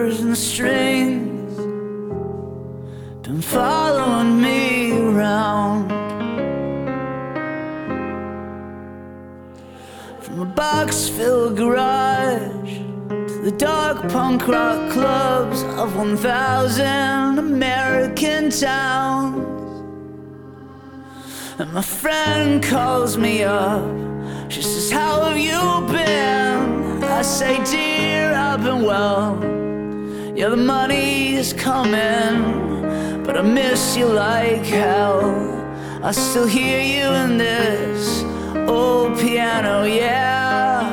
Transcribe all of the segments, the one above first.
hammers and strings been following me around. From a box-filled garage to the dark punk rock clubs of 1,000 American towns. And my friend calls me up, she says, how have you been? I say, dear, I've been well. Yeah, the money is coming, but I miss you like hell. I still hear you in this old piano, yeah.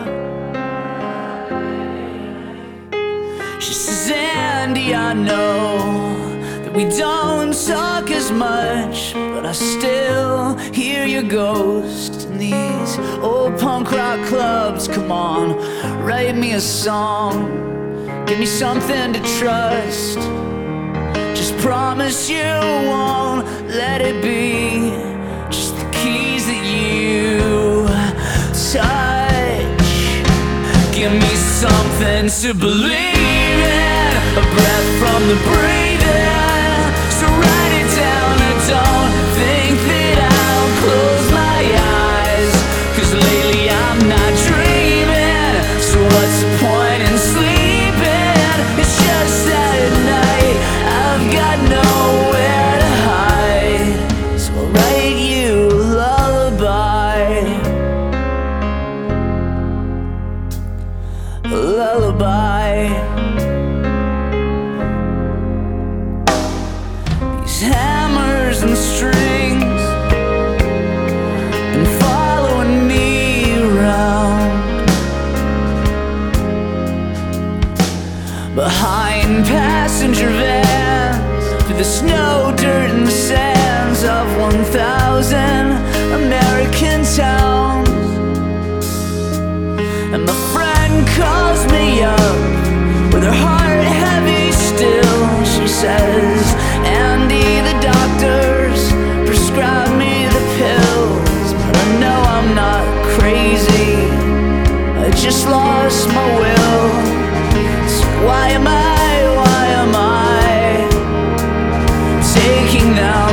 She says, Andy, I know that we don't talk as much, but I still hear your ghost in these old punk rock clubs. Come on, write me a song, give me something to trust. Just promise you won't let it be just the keys that you touch. Give me something to believe in, a breath from the breathing. So write it down and don't think that I'll close my eyes, 'cause lately I'm not dreaming. So what's the point in sleeping? It's just that at night I've got nowhere to hide. So I'll write you a lullaby, a lullaby. These hammers and strings been following me around. Behind passenger vans, through the snow, dirt, and sands of 1,000 American towns. And my friend calls me up with her heart heavy still. She says, Andy, the doctors prescribed me the pills, but I know I'm not crazy, I just lost my will. So why am I taking them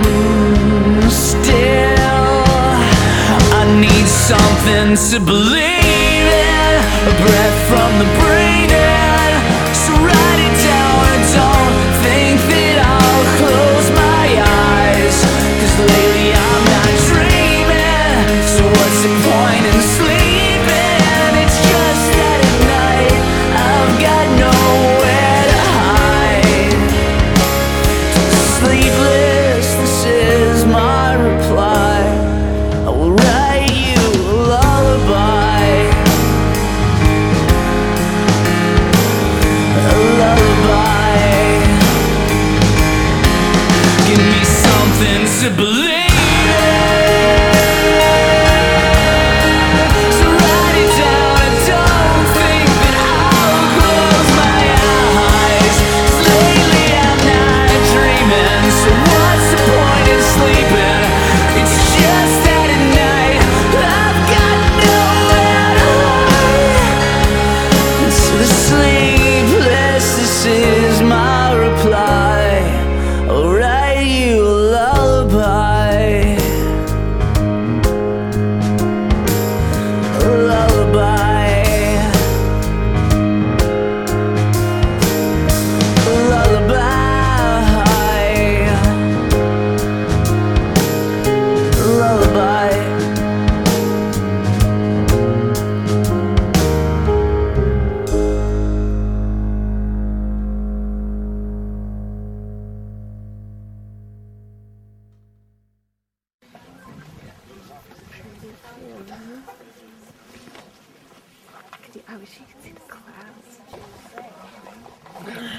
still? I need something to believe in, a breath from the breathing. So write it down and don't think that I'll close my eyes, 'cause lately I'm not dreaming. So what's the point in sleeping? It's just that at night I've got nowhere to hide. Sleepless, this is my reply. I will write you a lullaby, a lullaby. Give me something to believe in. So write it down and don't think that I'll close my eyes, 'cause lately I'm not dreaming. So what's the point in sleeping? It's just that at night I've got nowhere to hide. So the sleepless, this is my reply. I'll write you a lullaby, a lullaby, a lullaby, a lullaby. Oh, she can see the clouds.